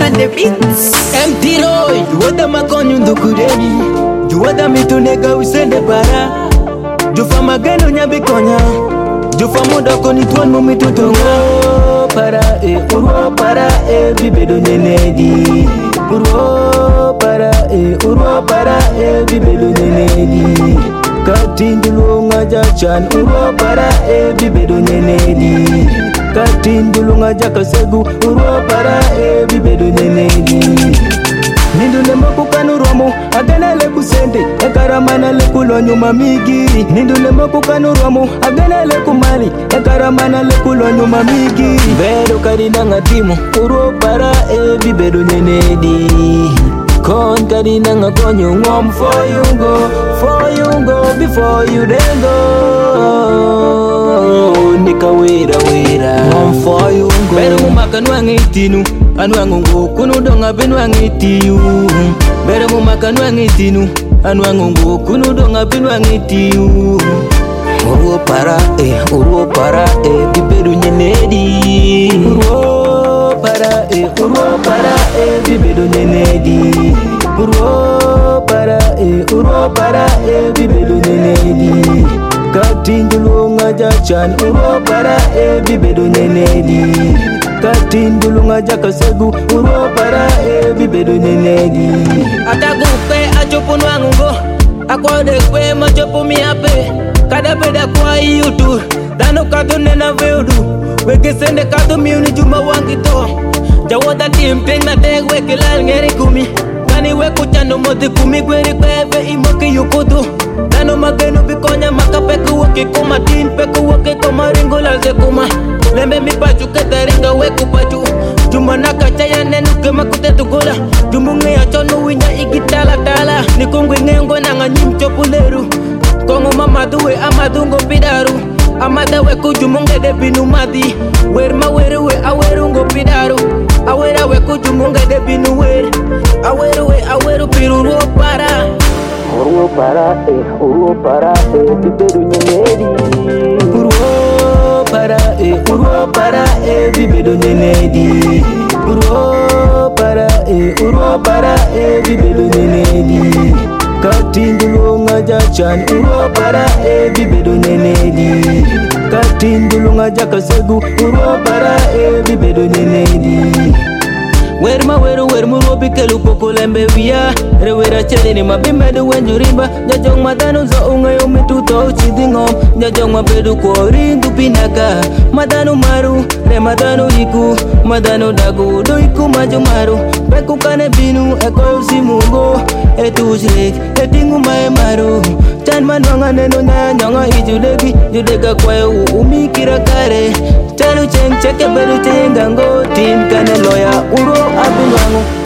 on the beats. Empty Roy, juwada makonyu ndukureni, juwada mitunega usende para, jufa mageno nyabikonya, jufa modako ni tuan mumitutunga. Urwo para bibedo nyenedi. Urwo para bibedo nyenedi. Katindulu ngaja chan urwo para bibedo nyenedi. Katindulu ngaja kasegu urwo para bibedo nyenedi. Nindu lemoko kanuromo agana leku sente ekaramana leku lonyo mamigi. Nindu lemoko kanuromo agana leku mali ekaramana leku lonyo mamigi. Bedo karina ngatimo urwo para bibedo nyenedi. Kon karina ngakonyo ngom for you go before you then go. Nika wera ngom for you go. Bedo mumakanu angitinu anwangu ngokunu donga benwangitiyu. Bedo mumakanu angitinu anwangu ngokunu donga benwangitiyu. Urwo para bibedo nyenedi. Urwo para bibedo nyenedi. Urwo para bibedo nyenedi. Katindulu ngaja chan urwo para bibedo nyenedi. Katindulu ngaja kasegu urwo para bibedo nyenedi. Atagupe achopo nwango akwade kwe machopo miape kada beda kwa yutu dano kado nena veudu wegesende kado miuni juma wangito jawada timpeng na deg wekilal ngeri kumi kani weku chando modi kumi gweri kweve imoki yukutu dano mageno bikonya makapeku waki kuma tin peku waki kuma ringo lalze kuma lembe mi pachu ketaringa weku pachu juma nakachaya nenu kema kutetugula jumungi ya chono winya igitala tala nikungwi ngengo nanga nyimchopuleru kongo mamaduwe amadungo pidaru amadawe kujumunge de binu madi werma weruwe awerungo pidaru awera we kujumunge de binu wer aweru piruru para urwo para bibedo nyenedi. Urwo para bibedo nyenedi. Urwo para bibedo nyenedi. Katindulu ngaja chan urwo para bibedo nyenedi. Katindulu ngaja kasegu urwo para bibedo nyenedi. Werma weru bikelu poko lembe via rewera chelini mabimedu wenjurimba jajong madanu za ungayo mituto chidingom jajong mabedu kwa rindu pinaka madanu maru re madanu iku madanu dagu do iku maju maru peku kane binu eko simungo etujrek etingu mae maru chan manwanga neno nyanga ijudegi judega kwa umikira kare chanu cheng cheke bedu chengango tim kane loya uro abinwangu